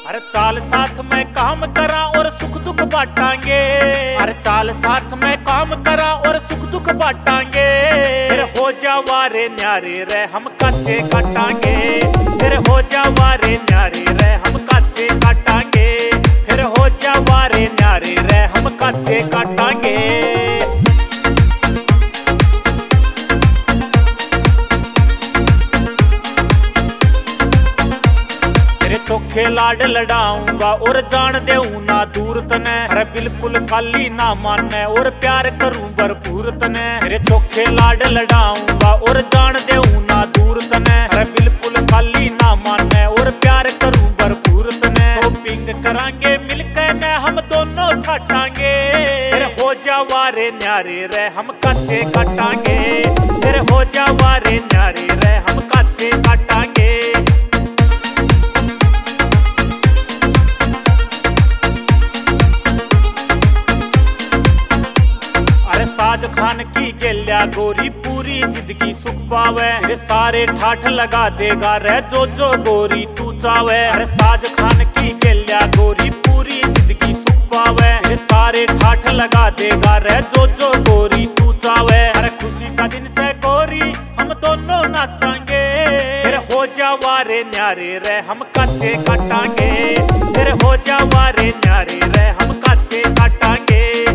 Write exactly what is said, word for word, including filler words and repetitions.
अरे चाल साथ में काम करा और सुख दुख बांटांगे। अरे चाल साथ में काम करा और सुख दुख बांटांगे। फिर हो जा वारे न्यारे रे हम काचे काटांगे। फिर हो जा वारे न्यारे रे हम काचे काटांगे। फिर हो जा वारे न्यारे रे हम काचे काटांगे। चोखे लाड लड़ाऊंगा और जान देऊं ना दूर तने। अरे बिल्कुल खाली ना माने और प्यार करूं भरपूर तने। मेरे चोखे लाड लड़ाऊंगा और जान देऊं ना दूर तने। अरे बिल्कुल खाली ना माने और प्यार करूं भरपूर तने। शॉपिंग करांगे मिलकर ने हम दोनों छाटांगे। फिर हो जा वारे न्यारे रे हम काचे काटांगे। फिर हो जा वारे न्यारे रे हम काचे काटांगे। साज खान की गेल्या गोरी पूरी जिंदगी सुख पावे। अरे सारे ठाठ लगा देगा रे जो जो गोरी तू चावे। अरे साज खान की गेल्या गोरी पूरी जिंदगी सुख पावे। अरे सारे ठाठ लगा देगा रे जो जो गोरी तू चावे। अरे खुशी का दिन से गोरी हम दोनों नाचांगे। फिर हो जा वारे न्यारे रे हम काचे काटांगे। फिर हो जा वारे न्यारे रे हम काचे काटांगे।